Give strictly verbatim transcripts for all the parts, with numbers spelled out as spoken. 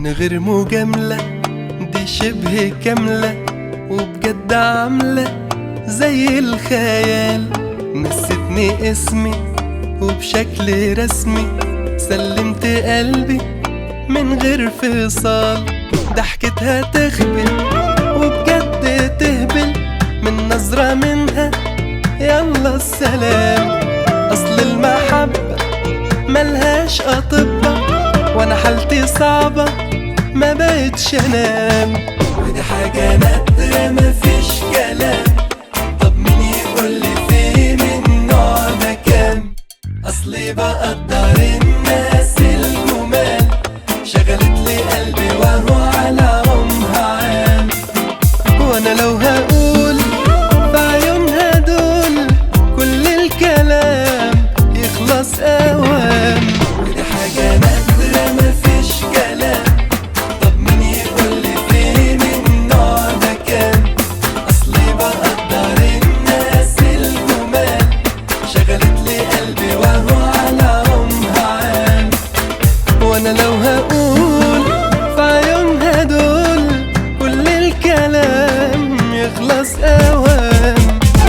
من غير مجاملة دي شبه كاملة، وبجد عاملة زي الخيال. نسيتني اسمي وبشكل رسمي سلمت قلبي من غير فصال. ضحكتها تخبل وبجد تهبل، من نظرة منها يلا السلام. أصل المحبة ملهاش أطباء، وأنا حالتي صعبة ما بقتش أنام. ودي حاجة نادرة مفيش كلام، طب مين يقولي فين النوع ده كام؟ أصلي بقدر الناس الجمال، شغلت لي قلبي وهو على عمها عام. وأنا لو هقول في عيونها دول كل الكلام يخلص أوام. ودي حاجة نادرة مفيش كلام، طب مين يقولي فين النوع ده كام؟ أصلي بقدر الناس الجمال، شغلت لي قلبي وهو على عمها عام. وأنا لو هقول في عيونها دول كل الكلام يخلص أوام.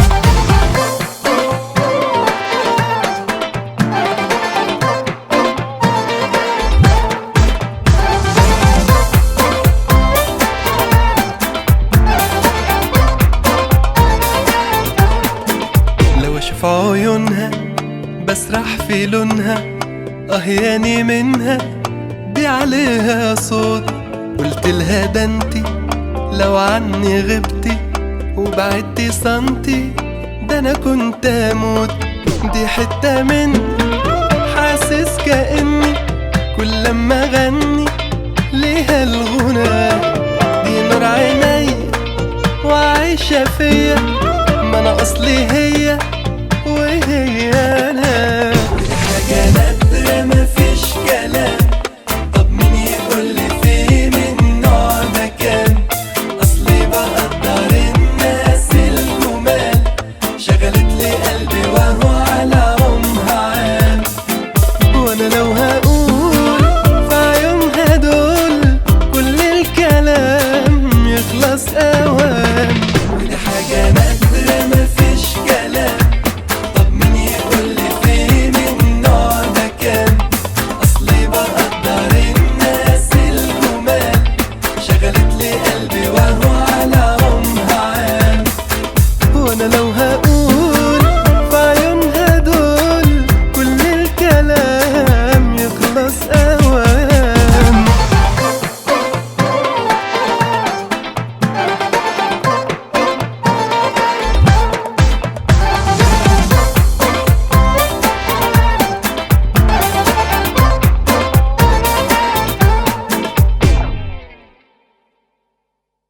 لو اشوف عيونها بسرح في لونها، اهياني منها دي عليها صوت. قلت لها ده انتي لو عني غبتي وبعدتي سنتي، ده انا كنت اموت. دي حتة من